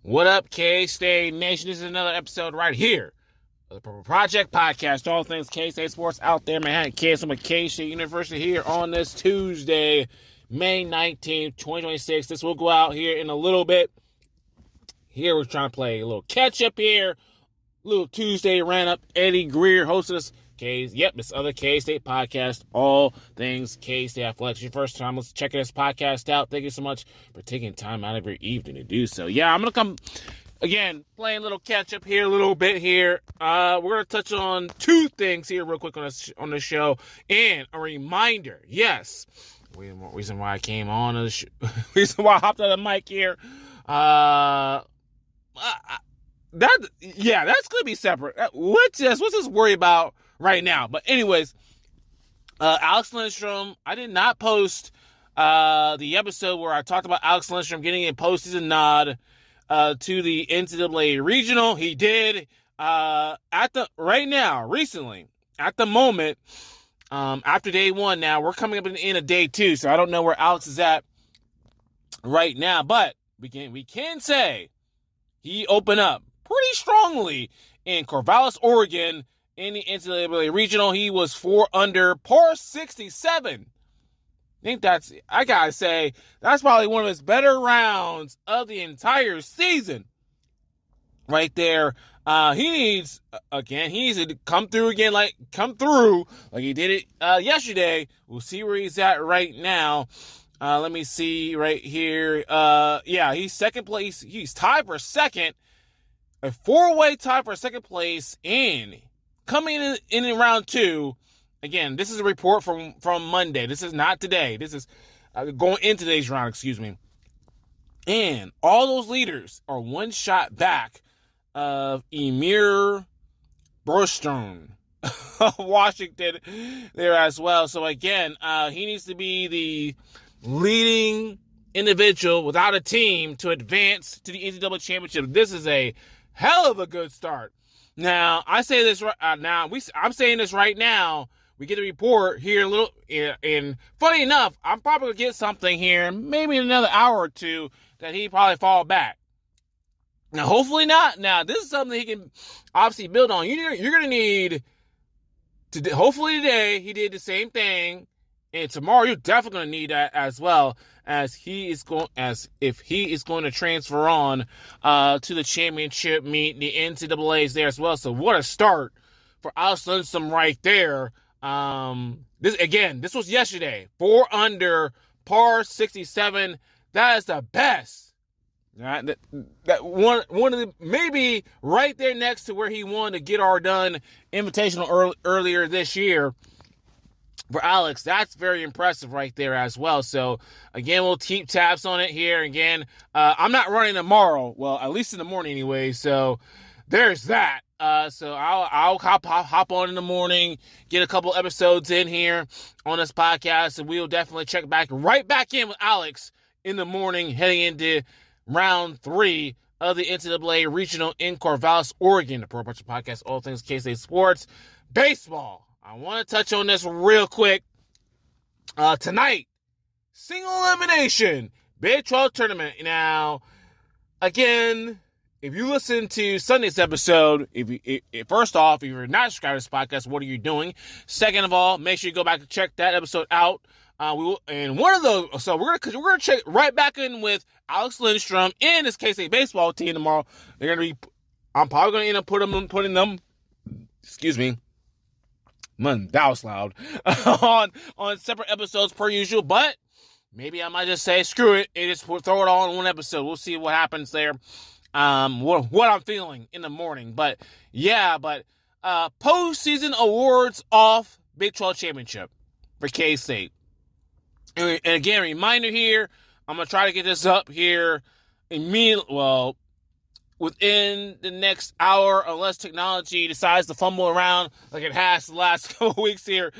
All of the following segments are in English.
What up, K-State Nation? This is another episode right here of the Purple Project Podcast. All things K-State sports out there, Manhattan Kids from K-State University here on this Tuesday, May 19th, 2026. This will go out here in a little bit. Here we're trying to play a little catch-up here. Little Tuesday rant-up. Eddie Greer hosted us. This other K-State podcast, all things K-State athletics. Your first time, let's check this podcast out. Thank you so much for taking time out of your evening to do so. Yeah, I'm going to come, again, playing a little catch-up here, a little bit here. We're going to touch on two things here real quick on the show. And a reminder, yes, reason why I came on the show, reason why I hopped on the mic here, that's going to be separate. What's this worry about right now? But anyways, Alex Lindstrom, I did not post the episode where I talked about Alex Lindstrom getting a postseason nod to the NCAA regional. He did recently, at the moment, after day one now, we're coming up in the end of day two, so I don't know where Alex is at right now, but we can say he opened up pretty strongly in Corvallis, Oregon, in the NCAA regional. He was 4 under, par 67. I gotta say, that's probably one of his better rounds of the entire season. Right there. He needs to come through like he did it yesterday. We'll see where he's at right now. Let me see right here. He's second place. He's tied for second. A 4-way tie for second place coming in round 2. Again, this is a report from Monday. This is not today. This is going into today's round, excuse me. And all those leaders are one shot back of Emir Broström of Washington there as well. So again, he needs to be the leading individual without a team to advance to the NCAA championship. This is a hell of a good start. Now, I say this right now. I'm saying this right now. We get the report here a little, and funny enough, I'm probably gonna get something here, maybe in another hour or two, that he probably fall back. Now, hopefully not. Now, this is something he can obviously build on. You're gonna need to. Hopefully today he did the same thing, and tomorrow you're definitely gonna need that as well. If he is going to transfer on to the championship meet, the NCAA's there as well. So what a start for Alex Lindstrom right there. This was yesterday. 4 under, par 67. That is the best. Right? That one of the, maybe right there next to where he won the Get R Done Invitational earlier this year. For Alex, that's very impressive right there as well. So, again, we'll keep tabs on it here. Again, I'm not running tomorrow. Well, at least in the morning anyway. So, there's that. So, I'll hop on in the morning, get a couple episodes in here on this podcast, and we'll definitely check right back in with Alex in the morning, heading into round 3 of the NCAA Regional in Corvallis, Oregon. The Pro Project Podcast, all things K-State sports. Baseball. I want to touch on this real quick. Tonight, single elimination, Big 12 tournament. Now, again, if you listen to Sunday's episode, first off, if you're not subscribed to this podcast, what are you doing? Second of all, make sure you go back and check that episode out. We're gonna check right back in with Alex Lindstrom and his K-State baseball team tomorrow. I'm probably gonna end up putting them. Excuse me. Man, that was loud. on separate episodes per usual, but maybe I might just say screw it and just throw it all in one episode. We'll see what happens there. What I'm feeling in the morning, but postseason awards off Big 12 championship for K-State. And again, reminder here, I'm gonna try to get this up here within the next hour, unless technology decides to fumble around like it has the last couple weeks here.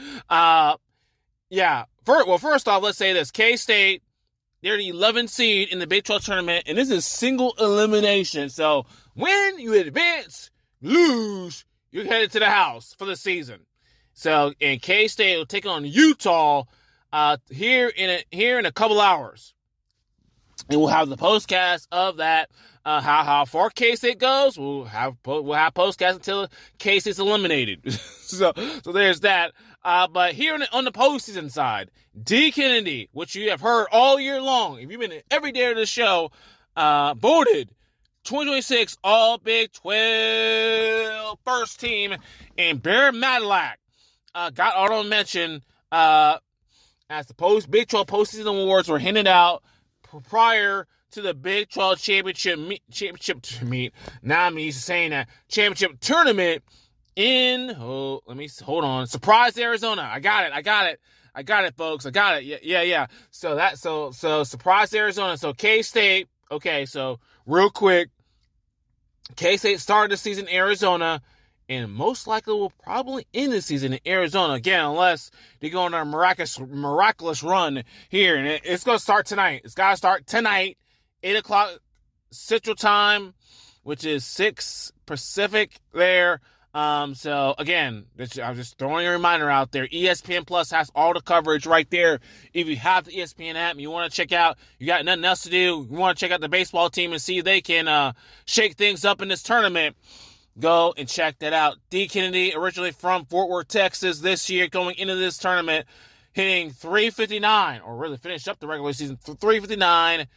First off, let's say this. K-State, they're the 11th seed in the Big 12 tournament, and this is single elimination. So when you advance, lose, you're headed to the house for the season. So, and K-State will take on Utah here in a couple hours. And we'll have the postcast of that. How far K-State goes, we'll have postcast until K-State's eliminated. so there's that. But here on the postseason side, D. Kennedy, which you have heard all year long, if you've been every day of the show, voted 2026 All Big 12 first team, and Bear Madlack got auto mention as the Big 12 postseason awards were handed out prior to the Big 12 championship meet. Now I'm used to saying that championship tournament in Surprise, Arizona. I got it, folks. I got it. Yeah. So Surprise, Arizona. So K-State. Okay, so real quick, K-State started the season in Arizona, and most likely will probably end the season in Arizona again, unless they go on a miraculous run here. And it's going to start tonight. It's got to start tonight, 8 o'clock Central Time, which is 6 Pacific there. So again, I'm just throwing a reminder out there. ESPN Plus has all the coverage right there. If you have the ESPN app and you want to check out, you got nothing else to do, you want to check out the baseball team and see if they can shake things up in this tournament, go and check that out. D. Kennedy, originally from Fort Worth, Texas, this year going into this tournament, hitting .359, or really finished up the regular season .359,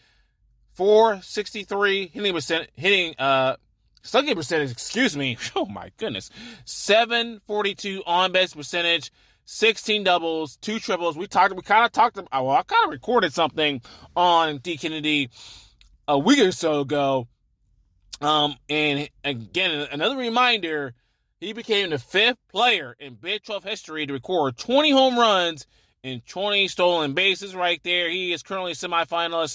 .463 hitting slugging percentage, excuse me. Oh my goodness. .742 on base percentage, 16 doubles, 2 triples. I kind of recorded something on D. Kennedy a week or so ago. And again, another reminder, he became the 5th player in Big 12 history to record 20 home runs and 20 stolen bases right there. He is currently a semifinalist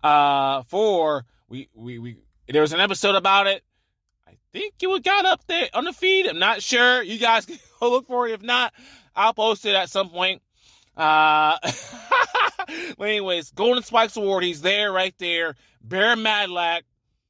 there was an episode about it. I think it got up there on the feed. I'm not sure. You guys can go look for it. If not, I'll post it at some point. But anyways, Golden Spikes Award, he's there right there. Bear Madlack.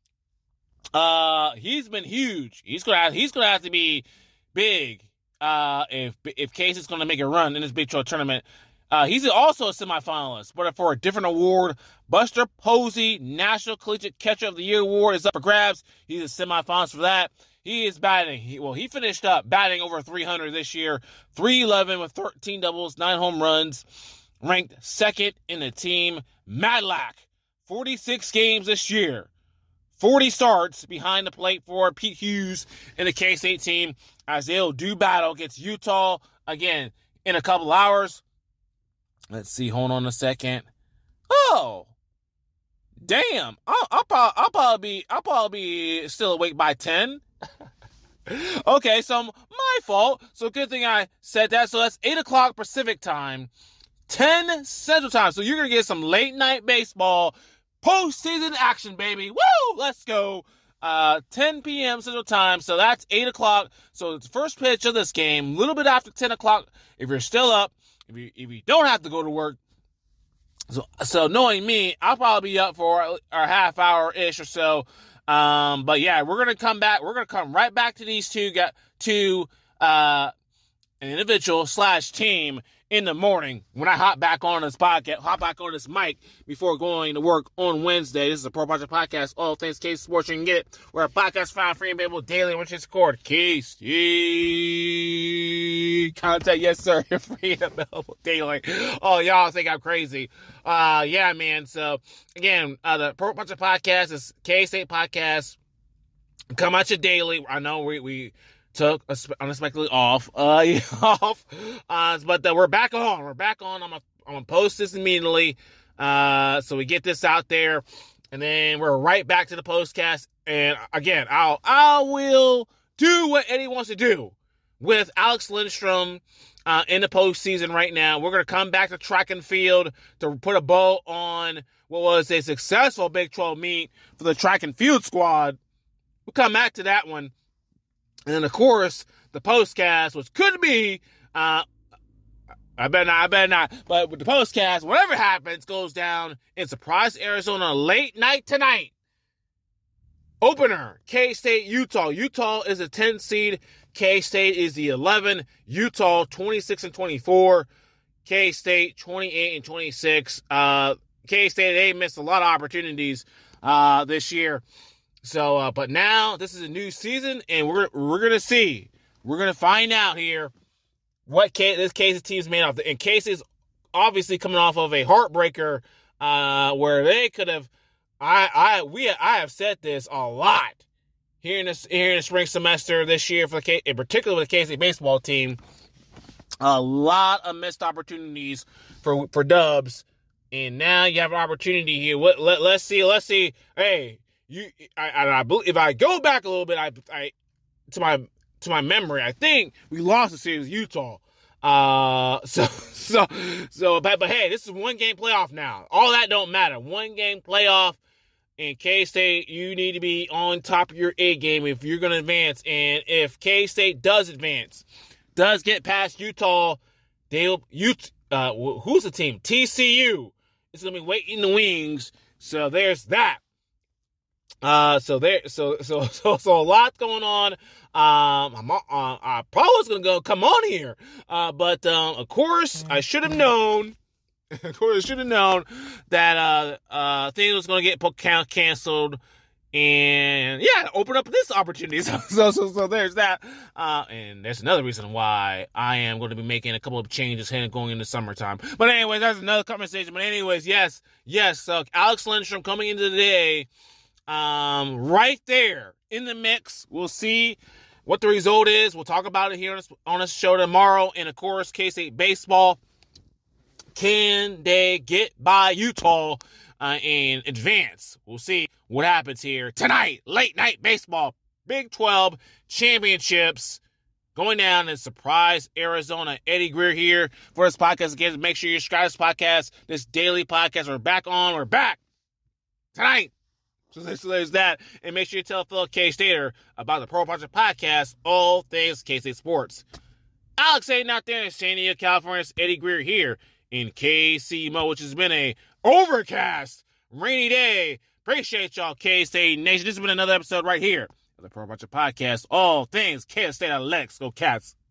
He's been huge. He's gonna have to be big if Case is gonna make a run in this Big 12 tournament. He's also a semifinalist, but for a different award. Buster Posey National Collegiate Catcher of the Year award is up for grabs. He's a semifinalist for that. He is batting. He finished up batting over 300 this year. .311 with 13 doubles, 9 home runs. Ranked 2nd in the team. Madlack, 46 games this year. 40 starts behind the plate for Pete Hughes and the K-State team as they'll do battle against Utah again in a couple hours. Let's see. Hold on a second. Oh, damn! I'll probably be still awake by 10. Okay, so my fault. So good thing I said that. So that's 8 o'clock Pacific time, 10 Central time. So you're gonna get some late night baseball, postseason action, baby. Woo! Let's go. 10 p.m. Central time. So that's 8 o'clock. So it's the first pitch of this game. A little bit after 10 o'clock. If you're still up. If you don't have to go to work, so knowing me, I'll probably be up for a half hour-ish or so. But yeah, we're going to come back. We're going to come right back to these two an individual / team in the morning when I hop back on this mic before going to work on Wednesday. This is a Pro Project Podcast, all things K Sports. You can get it where a podcast found free and available daily, which is scored. K-State content, yes sir, you're free and available daily. Oh, y'all think I'm crazy. Yeah, man. So again, the Pro Project Podcast is K-State podcast. Come at you daily. I know we took unexpectedly off, but we're back on. I'm gonna post this immediately, so we get this out there, and then we're right back to the postcast. And again, I will do what Eddie wants to do with Alex Lindstrom in the postseason right now. We're gonna come back to track and field to put a bow on what was a successful Big 12 meet for the track and field squad. We'll come back to that one. And then, of course, the postcast, which could be, I better not, but with the postcast, whatever happens, goes down in Surprise, Arizona, late night tonight. Opener, K-State, Utah. Utah is a 10 seed. K-State is the 11. Utah, 26 and 24. K-State, 28 and 26. K-State, they missed a lot of opportunities this year. So, but now this is a new season, and we're gonna see. We're gonna find out here what this K-State team's made of. And K-State's obviously coming off of a heartbreaker where they could have. I have said this a lot here in the spring semester this year for in particular with the K-State baseball team. A lot of missed opportunities for Dubs, and now you have an opportunity here. Let's see. Hey. I believe if I go back a little bit, to my memory, I think we lost the series with Utah. But hey, this is a 1-game playoff now. All that don't matter. 1-game playoff, and K-State, you need to be on top of your A game if you're going to advance. And if K-State does advance, does get past Utah, who's the team? TCU is going to be waiting in the wings. So there's that. So a lot going on. I probably was gonna come on here, but of course I should have known. Of course, I should have known that things was gonna get canceled, and yeah, open up this opportunity. So there's that. And there's another reason why I am going to be making a couple of changes going into summertime. But anyways, that's another conversation. But anyways, yes. So Alex Lindstrom coming into the day. Right there in the mix. We'll see what the result is. We'll talk about it here on this show tomorrow. And of course, K-State baseball. Can they get by Utah and advance? We'll see what happens here tonight. Late night baseball, Big 12 championships going down in Surprise, Arizona. Eddie Greer here for this podcast. Again, make sure you subscribe to this podcast, this daily podcast. We're back tonight. So there's that. And make sure you tell a fellow K-Stater about the Pro Project Podcast, all things K-State sports. Alex Aiden out there in San Diego, California. It's Eddie Greer here in KCMO, which has been a overcast, rainy day. Appreciate y'all, K-State Nation. This has been another episode right here of the Pro Project Podcast, all things K-State Athletics. Go Cats.